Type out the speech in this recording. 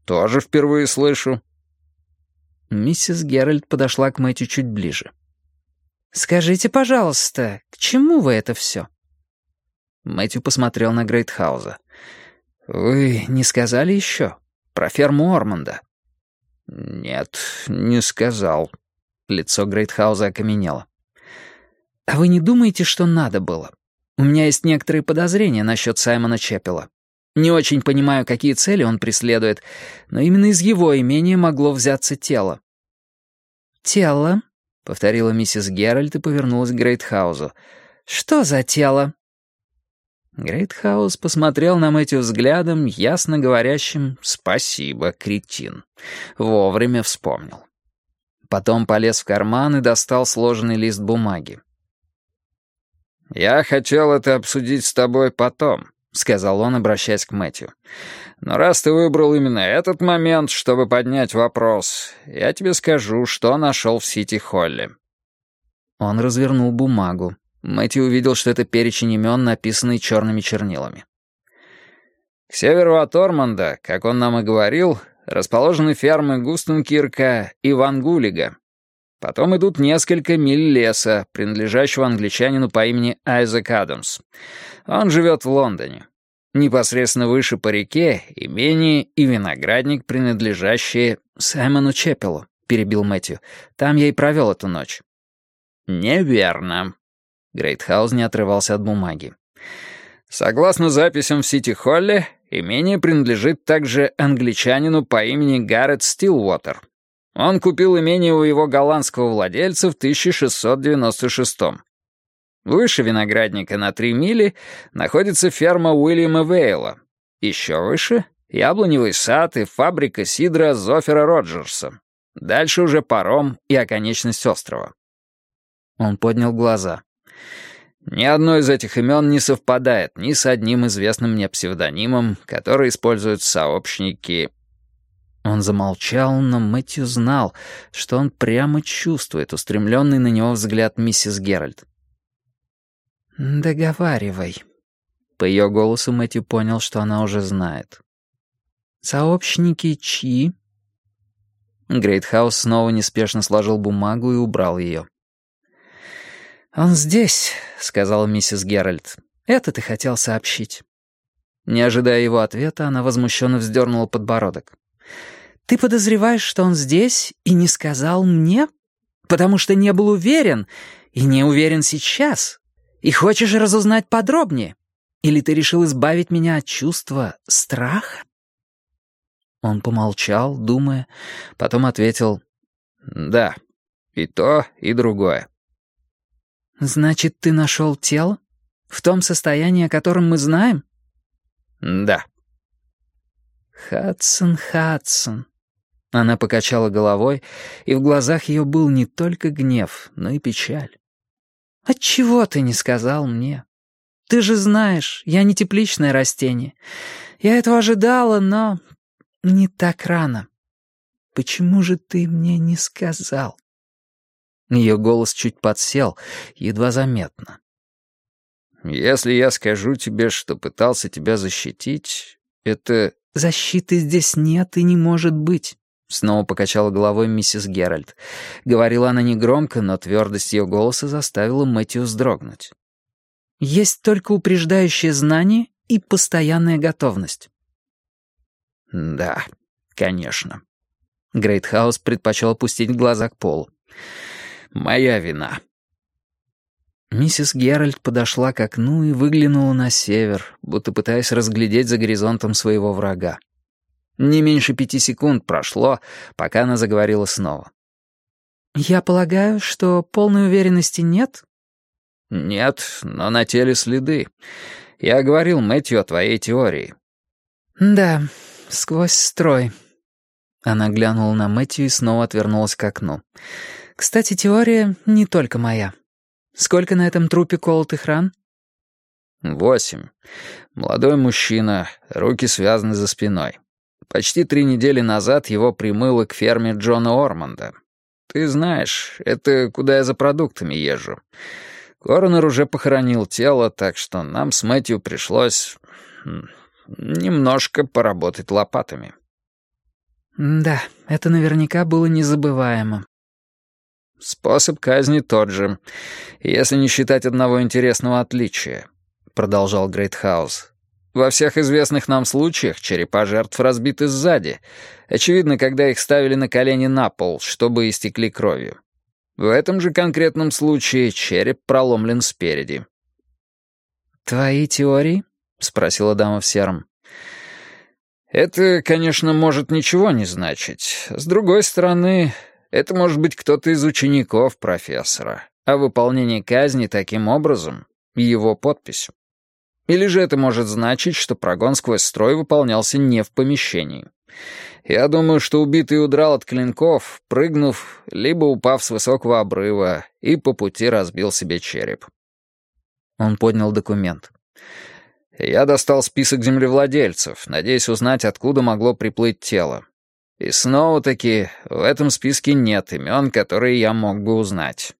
Тоже впервые слышу». Миссис Геральт подошла к Мэтью чуть ближе. «Скажите, пожалуйста, к чему вы это все?» Мэтью посмотрел на Грейтхауза. «Вы не сказали еще? Про ферму Ормонда?» «Нет, не сказал». Лицо Грейтхауза окаменело. «А вы не думаете, что надо было? У меня есть некоторые подозрения насчет Саймона Чеппела. Не очень понимаю, какие цели он преследует, но именно из его имения могло взяться тело». «Тело?» — повторила миссис Геральт и повернулась к Грейтхаузу. «Что за тело?» Грейтхаус посмотрел на Мэтью взглядом, ясно говорящим «Спасибо, кретин». Вовремя вспомнил. Потом полез в карман и достал сложенный лист бумаги. «Я хотел это обсудить с тобой потом», — сказал он, обращаясь к Мэтью. «Но раз ты выбрал именно этот момент, чтобы поднять вопрос, я тебе скажу, что нашел в Сити-Холле». Он развернул бумагу. Мэтью увидел, что это перечень имен, написанный черными чернилами. К северу от Ормонда, как он нам и говорил, расположены фермы Густенкирка и Вангулига. Потом идут несколько миль леса, принадлежащего англичанину по имени Айзек Адамс. Он живет в Лондоне. Непосредственно выше по реке имение и виноградник, принадлежащие Саймону Чеппелу, перебил Мэтью. Там я и провел эту ночь. Неверно. Грейтхаус не отрывался от бумаги. Согласно записям в Сити-Холле, имение принадлежит также англичанину по имени Гаррет Стилуотер. Он купил имение у его голландского владельца в 1696-м. Выше виноградника на 3 мили находится ферма Уильяма Вейла. Еще выше — яблоневый сад и фабрика сидра Зофера Роджерса. Дальше уже паром и оконечность острова. Он поднял глаза. Ни одно из этих имен не совпадает ни с одним известным мне псевдонимом, который используют сообщники. Он замолчал, но Мэтью знал, что он прямо чувствует устремленный на него взгляд миссис Геральт. «Договаривай». По ее голосу Мэтью понял, что она уже знает. «Сообщники чьи?» Грейтхаус снова неспешно сложил бумагу и убрал ее. «Он здесь», — сказала миссис Геральт. «Это ты хотел сообщить». Не ожидая его ответа, она возмущенно вздернула подбородок. «Ты подозреваешь, что он здесь и не сказал мне? Потому что не был уверен и не уверен сейчас? И хочешь разузнать подробнее? Или ты решил избавить меня от чувства страха?» Он помолчал, думая, потом ответил: «Да, и то, и другое». «Значит, ты нашел тело? В том состоянии, о котором мы знаем?» «Да». «Хадсон». Она покачала головой, и в глазах ее был не только гнев, но и печаль. «Отчего ты не сказал мне? Ты же знаешь, я не тепличное растение. Я этого ожидала, но не так рано. Почему же ты мне не сказал?» Ее голос чуть подсел, едва заметно. «Если я скажу тебе, что пытался тебя защитить, это...» «Защиты здесь нет и не может быть», — снова покачала головой миссис Геральт. Говорила она негромко, но твердость ее голоса заставила Мэтью вздрогнуть. «Есть только упреждающее знание и постоянная готовность». «Да, конечно». Грейтхаус предпочел опустить глаза к полу. «Моя вина». Миссис Геральт подошла к окну и выглянула на север, будто пытаясь разглядеть за горизонтом своего врага. Не меньше 5 секунд прошло, пока она заговорила снова. «Я полагаю, что полной уверенности нет?» «Нет, но на теле следы. Я говорил Мэтью о твоей теории». «Да, сквозь строй». Она глянула на Мэтью и снова отвернулась к окну. «Кстати, теория не только моя. Сколько на этом трупе колотых ран?» 8. Молодой мужчина, руки связаны за спиной. Почти 3 недели назад его примыло к ферме Джона Ормонда. Ты знаешь, это куда я за продуктами езжу. Коронер уже похоронил тело, так что нам с Мэтью пришлось немножко поработать лопатами». Да, это наверняка было незабываемо. «Способ казни тот же, если не считать одного интересного отличия», — продолжал Грейтхаус. «Во всех известных нам случаях черепа жертв разбиты сзади, очевидно, когда их ставили на колени на пол, чтобы истекли кровью. В этом же конкретном случае череп проломлен спереди». «Твои теории?» — спросила дама в сером. «Это, конечно, может ничего не значить. С другой стороны, это может быть кто-то из учеников профессора, а выполнение казни таким образом — его подписью. Или же это может значить, что прогон сквозь строй выполнялся не в помещении. Я думаю, что убитый удрал от клинков, прыгнув, либо упав с высокого обрыва, и по пути разбил себе череп». Он поднял документ. «Я достал список землевладельцев, надеясь узнать, откуда могло приплыть тело. И снова-таки в этом списке нет имен, которые я мог бы узнать.